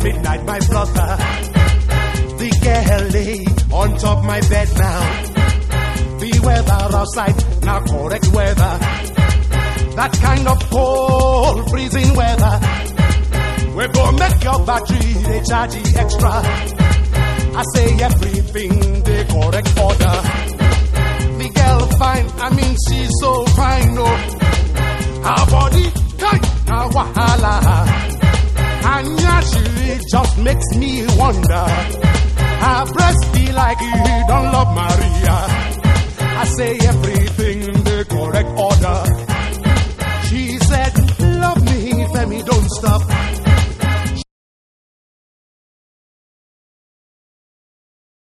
midnight, my brother. The girl lay on top my bed now. The weather outside, now correct weather. That kind of cold, freezing weather. We go make your battery, they charge you extra. I say everything, the correct order. The girl fine, I mean she's so fine, no. Her body, now wahala. And naturally just makes me wonder. Her breast be like you don't love Maria. I say everything in the correct order. She said, love me, Femi, don't stop.